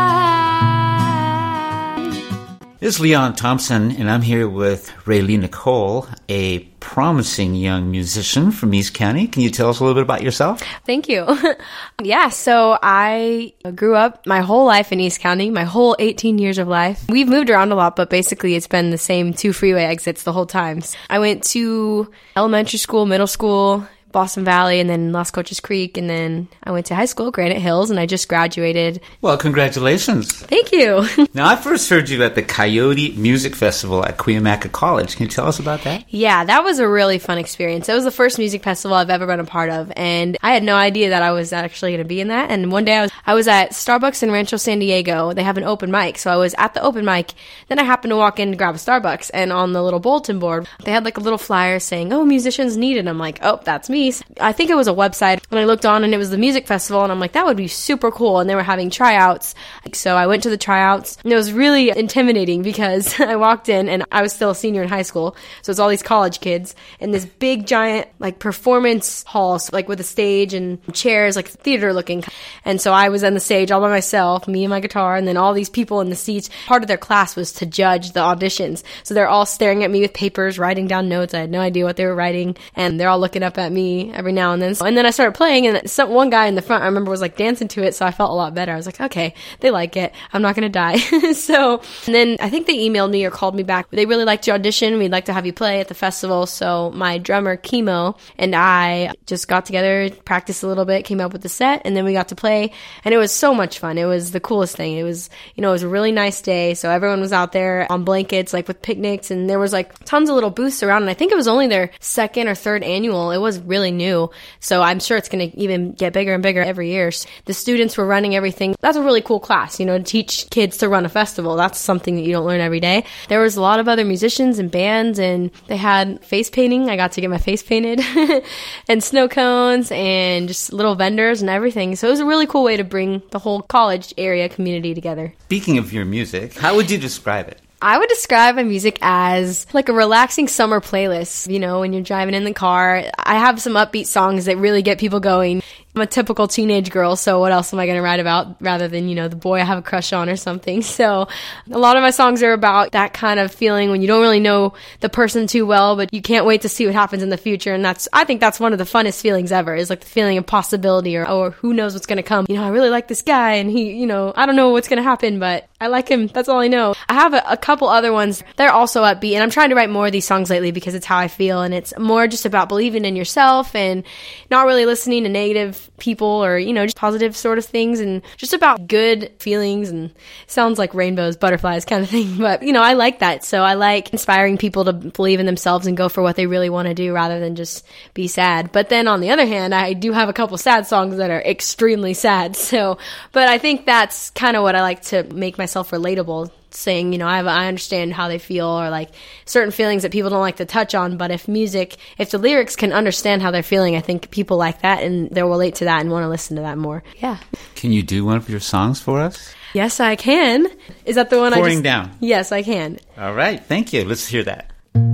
This is Leon Thompson, and I'm here with Raylene Nicole, a promising young musician from East County. Can you tell us a little bit about yourself? Thank you. Yeah, so I grew up my whole life in East County, my whole eighteen years of life. We've moved around a lot, but basically it's been the same two freeway exits the whole time. I went to elementary school, middle school, Boston Valley, and then Las Cochas Creek, and then I went to high school, Granite Hills, and I just graduated. Well, congratulations. Thank you. Now, I first heard you at the Coyote Music Festival at Cuyamaca College. Can you tell us about that? Yeah, that was a really fun experience. It was the first music festival I've ever been a part of, and I had no idea that I was actually going to be in that. And one day I was, I was at Starbucks in Rancho San Diego. They have an open mic, so I was at the open mic. Then I happened to walk in to grab a Starbucks, and on the little bulletin board, they had like a little flyer saying, "Oh, musicians needed." I'm like, "Oh, that's me." I think it was a website, and I looked on, and it was the music festival, and I'm like, that would be super cool. And they were having tryouts, so I went to the tryouts, and it was really intimidating because I walked in, and I was still a senior in high school, so it's all these college kids in this big giant like performance hall, so, like with a stage and chairs, like theater looking. And so I was on the stage all by myself, me and my guitar, and then all these people in the seats. Part of their class was to judge the auditions, so they're all staring at me with papers, writing down notes. I had no idea what they were writing, and they're all looking up at me every now and then. And then I started playing, and some one guy in the front, I remember, was like dancing to it, so I felt a lot better. I was like, okay, they like it. I'm not going to die. So, and then I think they emailed me or called me back. They really liked your audition. We'd like to have you play at the festival. So my drummer, Chemo, and I just got together, practiced a little bit, came up with the set, and then we got to play. And it was so much fun. It was the coolest thing. It was, you know, it was a really nice day. So everyone was out there on blankets, like with picnics, and there was like tons of little booths around. And I think it was only their second or third annual. It was really new. So I'm sure it's going to even get bigger and bigger every year. The students were running everything. That's a really cool class, you know, to teach kids to run a festival. That's something that you don't learn every day. There was a lot of other musicians and bands, and they had face painting. I got to get my face painted and snow cones and just little vendors and everything. So it was a really cool way to bring the whole college area community together. Speaking of your music, how would you describe it? I would describe my music as like a relaxing summer playlist. You know, when you're driving in the car, I have some upbeat songs that really get people going. I'm a typical teenage girl, so what else am I going to write about rather than, you know, the boy I have a crush on or something. So a lot of my songs are about that kind of feeling when you don't really know the person too well, but you can't wait to see what happens in the future. And that's, I think that's one of the funnest feelings ever, is like the feeling of possibility, or, or who knows what's going to come. You know, I really like this guy, and he, you know, I don't know what's going to happen, but I like him. That's all I know. I have a, a couple other ones. They're also upbeat, and I'm trying to write more of these songs lately because it's how I feel, and it's more just about believing in yourself and not really listening to negative people, or, you know, just positive sort of things, and just about good feelings, and sounds like rainbows, butterflies kind of thing. But, you know, I like that. So I like inspiring people to believe in themselves and go for what they really want to do rather than just be sad. But then on the other hand, I do have a couple sad songs that are extremely sad. So, but I think that's kind of what I like to make myself relatable, saying, you know, I, have, I understand how they feel, or like certain feelings that people don't like to touch on. But if music, if the lyrics can understand how they're feeling, I think people like that, and they'll relate to that and want to listen to that more. Yeah. Can you do one of your songs for us? Yes, I can. Is that the one? Pouring I just... Down. Yes, I can. All right. Thank you. Let's hear that.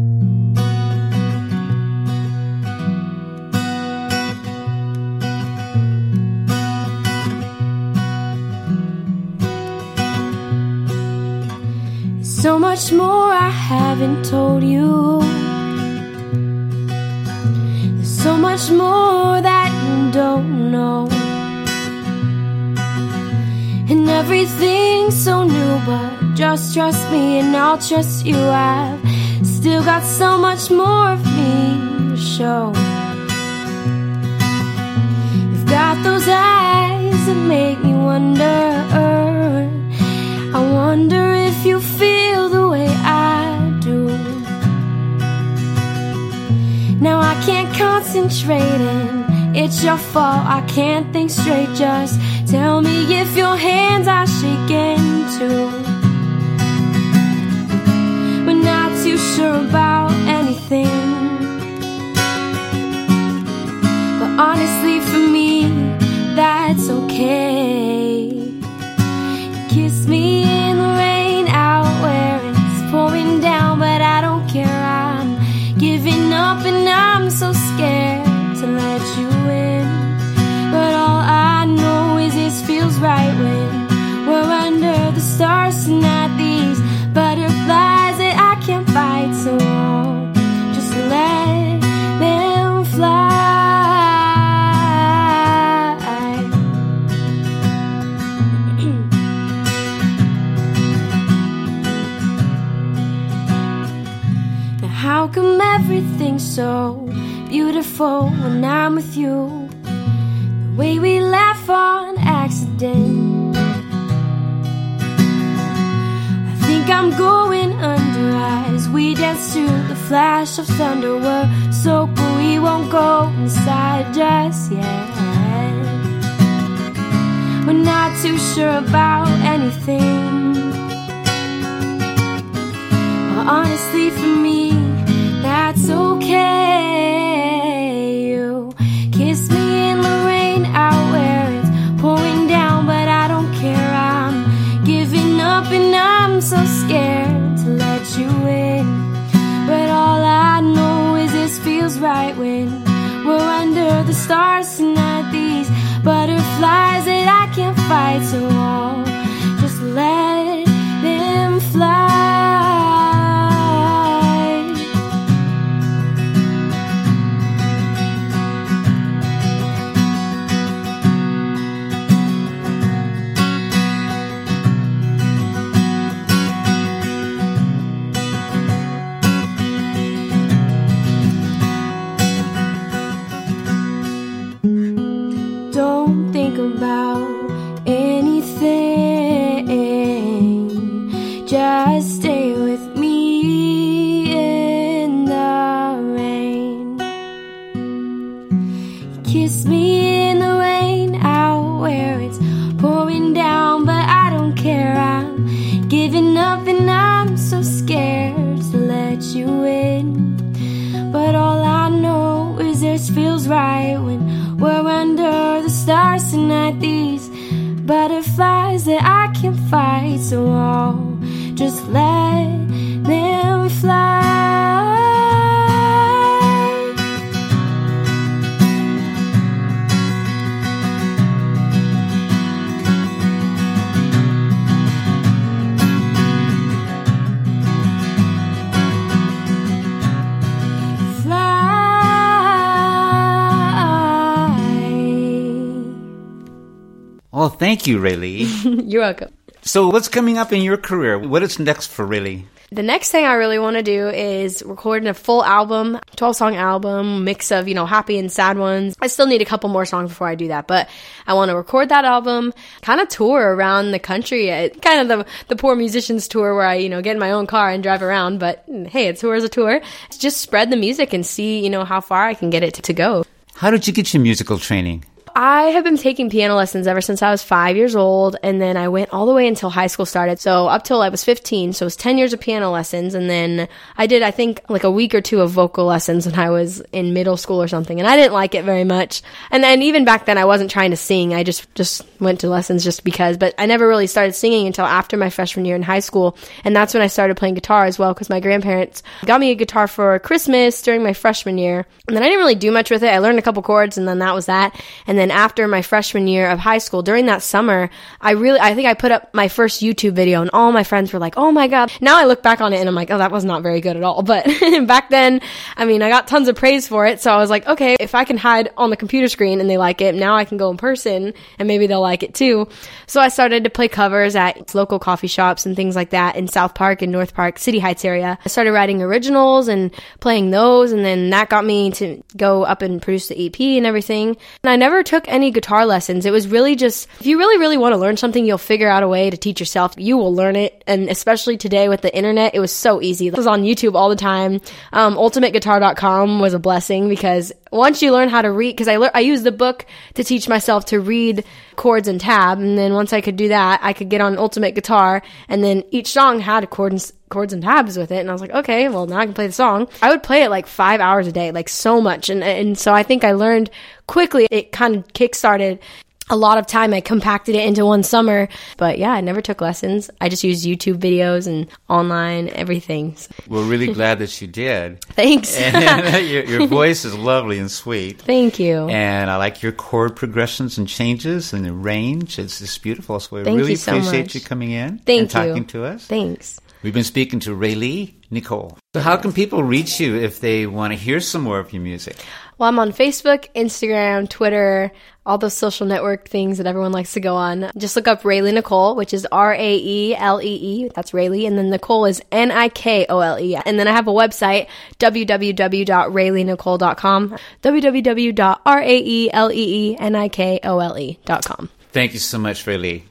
So much more I haven't told you. There's so much more that you don't know. And everything's so new, but just trust me and I'll trust you. I've still got so much more of me to show. You've got those eyes that make me wonder. I wonder if you feel the way I do. Now I can't concentrate and it's your fault. I can't think straight. Just tell me if your hands are shaking too. We're not too sure about anything, but honestly for How come everything's so beautiful when I'm with you? The way we laugh on accident. I think I'm going under as we dance to the flash of thunder. We're so cool we won't go inside just yet. We're not too sure about anything. Well, honestly for me, that's okay. You kiss me in the rain out where it's pouring down, but I don't care. I'm giving up and I'm so scared to let you in. But all I know is this feels right when we're under the stars tonight. These butterflies that I can't fight, so I'll just let them fly. Don't think about anything, just stay with me in the rain. Kiss me in the rain out where it's pouring down, but I don't care. I'm giving up and I'm so scared to let you in. But all I know is this feels right when we're under the stars tonight. These butterflies that I can't fight, so I'll just let them fly. Well, thank you, Rayley. You're welcome. So what's coming up in your career? What is next for Rayley? The next thing I really want to do is record a full album, twelve-song album, mix of, you know, happy and sad ones. I still need a couple more songs before I do that, but I want to record that album, kind of tour around the country, kind of the the poor musicians tour where I, you know, get in my own car and drive around, but hey, a tour is a tour. Just spread the music and see, you know, how far I can get it to, to go. How did you get your musical training? I have been taking piano lessons ever since I was five years old, and then I went all the way until high school started. So up till I was fifteen, so it was ten years of piano lessons, and then I did, I think, like a week or two of vocal lessons when I was in middle school or something, and I didn't like it very much. And then even back then, I wasn't trying to sing. I just, just went to lessons just because, but I never really started singing until after my freshman year in high school, and that's when I started playing guitar as well, because my grandparents got me a guitar for Christmas during my freshman year, and then I didn't really do much with it. I learned a couple chords, and then that was that. And then after my freshman year of high school, during that summer, I really, I think I put up my first YouTube video, and all my friends were like, oh my God. Now I look back on it and I'm like, oh, that was not very good at all. But back then, I mean, I got tons of praise for it. So I was like, okay, if I can hide on the computer screen and they like it, now I can go in person and maybe they'll like it too. So I started to play covers at local coffee shops and things like that in South Park and North Park, City Heights area. I started writing originals and playing those, and then that got me to go up and produce the E P and everything. And I never took any guitar lessons. It was really just, if you really, really want to learn something, you'll figure out a way to teach yourself. You will learn it. And especially today with the internet, it was so easy. It was on YouTube all the time. Um, ultimate guitar dot com was a blessing, because once you learn how to read, because I, le- I used the book to teach myself to read chords and tab. And then once I could do that, I could get on Ultimate Guitar, and then each song had chords and, chords and tabs with it. And I was like, okay, well, now I can play the song. I would play it like five hours a day, like so much. And, and so I think I learned quickly. It kind of kickstarted a lot of time. I compacted it into one summer. But yeah, I never took lessons. I just used YouTube videos and online, everything. We're really glad that you did. Thanks. And your, your voice is lovely and sweet. Thank you. And I like your chord progressions and changes and the range. It's just beautiful. So we Thank really you so appreciate much. you coming in Thank and talking you. to us. Thanks. We've been speaking to Raylene Nicole. So how can people reach you if they want to hear some more of your music? Well, I'm on Facebook, Instagram, Twitter, all those social network things that everyone likes to go on. Just look up Raylene Nicole, which is R A E L E E. That's Raylene. And then Nicole is N I K O L E. And then I have a website, w w w dot raylene nicole dot com, w w w dot raylene dot com. Thank you so much, Raylene.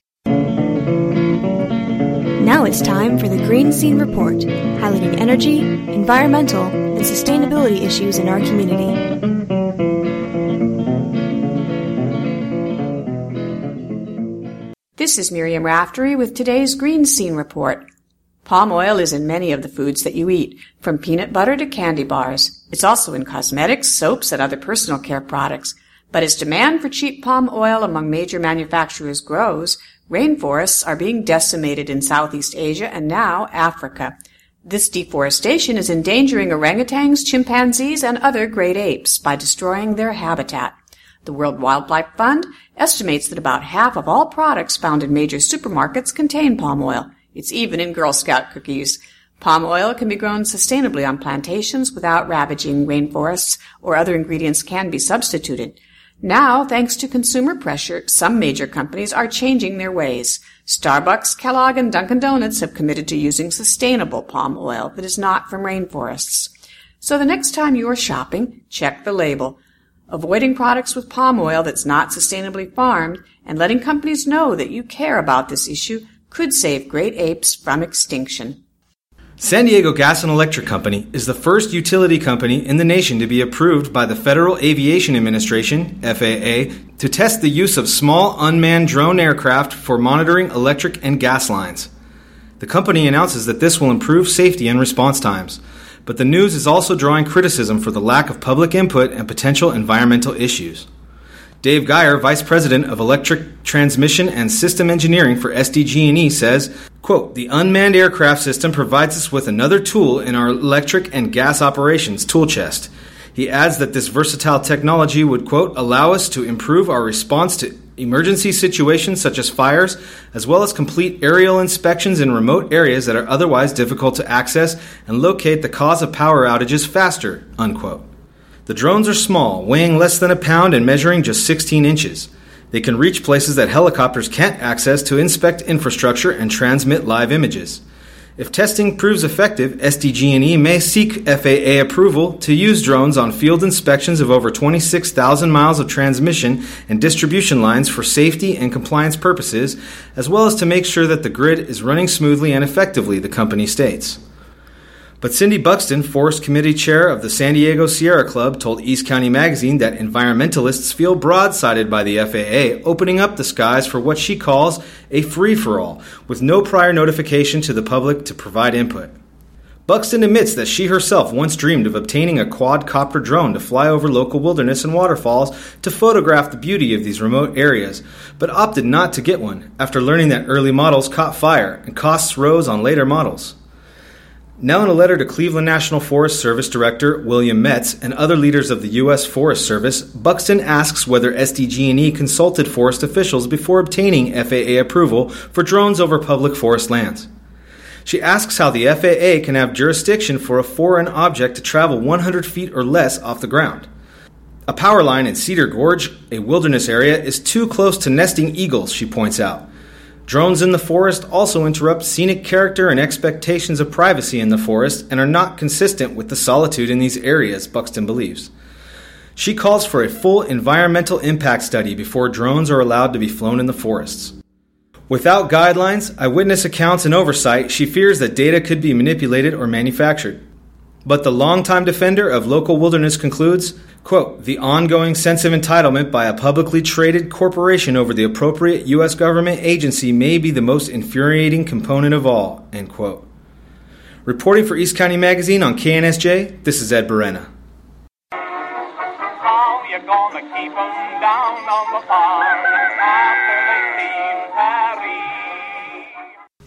Now it's time for the Green Scene Report, highlighting energy, environmental, and sustainability issues in our community. This is Miriam Raftery with today's Green Scene Report. Palm oil is in many of the foods that you eat, from peanut butter to candy bars. It's also in cosmetics, soaps, and other personal care products. But as demand for cheap palm oil among major manufacturers grows, rainforests are being decimated in Southeast Asia and now Africa. This deforestation is endangering orangutans, chimpanzees, and other great apes by destroying their habitat. The World Wildlife Fund estimates that about half of all products found in major supermarkets contain palm oil. It's even in Girl Scout cookies. Palm oil can be grown sustainably on plantations without ravaging rainforests, or other ingredients can be substituted. Now, thanks to consumer pressure, some major companies are changing their ways. Starbucks, Kellogg, and Dunkin' Donuts have committed to using sustainable palm oil that is not from rainforests. So the next time you are shopping, check the label. Avoiding products with palm oil that's not sustainably farmed and letting companies know that you care about this issue could save great apes from extinction. San Diego Gas and Electric Company is the first utility company in the nation to be approved by the Federal Aviation Administration, F A A, to test the use of small unmanned drone aircraft for monitoring electric and gas lines. The company announces that this will improve safety and response times, but the news is also drawing criticism for the lack of public input and potential environmental issues. Dave Geyer, Vice President of Electric Transmission and System Engineering for S D G and E, says, quote, "The unmanned aircraft system provides us with another tool in our electric and gas operations tool chest." He adds that this versatile technology would, quote, "allow us to improve our response to emergency situations such as fires, as well as complete aerial inspections in remote areas that are otherwise difficult to access and locate the cause of power outages faster," unquote. The drones are small, weighing less than a pound and measuring just sixteen inches. They can reach places that helicopters can't access to inspect infrastructure and transmit live images. If testing proves effective, S D G and E may seek F A A approval to use drones on field inspections of over twenty-six thousand miles of transmission and distribution lines for safety and compliance purposes, as well as to make sure that the grid is running smoothly and effectively, the company states. But Cindy Buxton, Forest Committee Chair of the San Diego Sierra Club, told East County Magazine that environmentalists feel broadsided by the F A A, opening up the skies for what she calls a free-for-all, with no prior notification to the public to provide input. Buxton admits that she herself once dreamed of obtaining a quadcopter drone to fly over local wilderness and waterfalls to photograph the beauty of these remote areas, but opted not to get one after learning that early models caught fire and costs rose on later models. Now in a letter to Cleveland National Forest Service Director William Metz and other leaders of the U S Forest Service, Buxton asks whether S D G and E consulted forest officials before obtaining F A A approval for drones over public forest lands. She asks how the F A A can have jurisdiction for a foreign object to travel one hundred feet or less off the ground. A power line in Cedar Gorge, a wilderness area, is too close to nesting eagles, she points out. Drones in the forest also interrupt scenic character and expectations of privacy in the forest and are not consistent with the solitude in these areas, Buxton believes. She calls for a full environmental impact study before drones are allowed to be flown in the forests. Without guidelines, eyewitness accounts, and oversight, she fears that data could be manipulated or manufactured. But the longtime defender of local wilderness concludes, quote, "The ongoing sense of entitlement by a publicly traded corporation over the appropriate U S government agency may be the most infuriating component of all," end quote. Reporting for East County Magazine on K N S J, this is Ed Berena. How you gonna keep 'em down on the farm after they've seen Paris?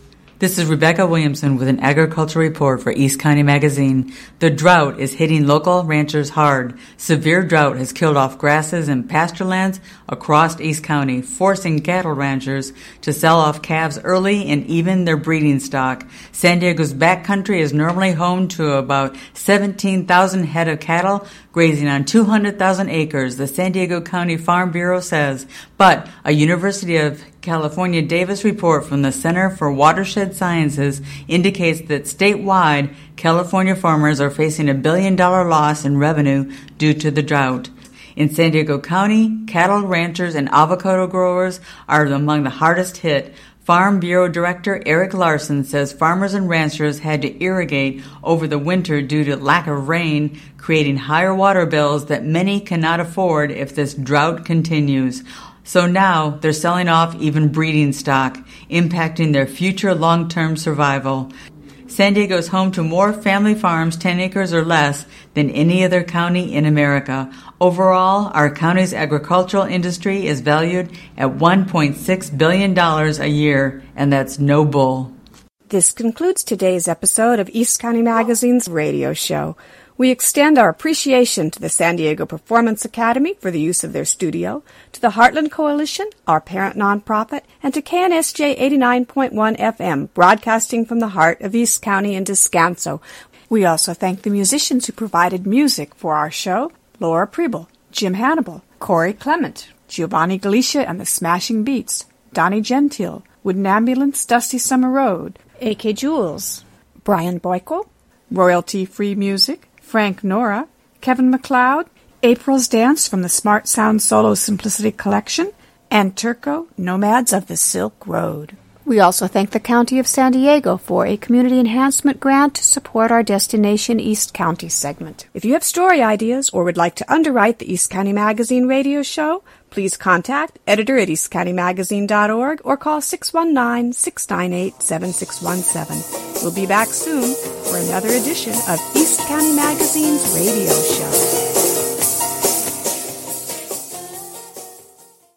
This is Rebecca Williamson with an agriculture report for East County Magazine. The drought is hitting local ranchers hard. Severe drought has killed off grasses and pasture lands across East County, forcing cattle ranchers to sell off calves early and even their breeding stock. San Diego's backcountry is normally home to about seventeen thousand head of cattle grazing on two hundred thousand acres, the San Diego County Farm Bureau says. But a University of California Davis report from the Center for Watershed Sciences indicates that statewide, California farmers are facing a billion dollar loss in revenue due to the drought. In San Diego County, cattle ranchers and avocado growers are among the hardest hit. Farm Bureau Director Eric Larson says farmers and ranchers had to irrigate over the winter due to lack of rain, creating higher water bills that many cannot afford if this drought continues. So now they're selling off even breeding stock, impacting their future long-term survival. San Diego is home to more family farms, ten acres or less, than any other county in America. Overall, our county's agricultural industry is valued at one point six billion dollars a year, and that's no bull. This concludes today's episode of East County Magazine's radio show. We extend our appreciation to the San Diego Performance Academy for the use of their studio, to the Heartland Coalition, our parent nonprofit, and to K N S J eighty-nine point one F M, broadcasting from the heart of East County and Descanso. We also thank the musicians who provided music for our show: Laura Preble, Jim Hannibal, Corey Clement, Giovanni Galicia and the Smashing Beats, Donnie Gentile, Wooden Ambulance, Dusty Summer Road, A K Jules, Brian Boyko, Royalty-Free Music, Frank Nora, Kevin MacLeod, April's Dance from the Smart Sound Solo Simplicity Collection, and Turco, Nomads of the Silk Road. We also thank the County of San Diego for a community enhancement grant to support our Destination East County segment. If you have story ideas or would like to underwrite the East County Magazine radio show, please contact editor at east county magazine dot org or call six one nine, six nine eight, seven six one seven. We'll be back soon for another edition of East County Magazine's radio show.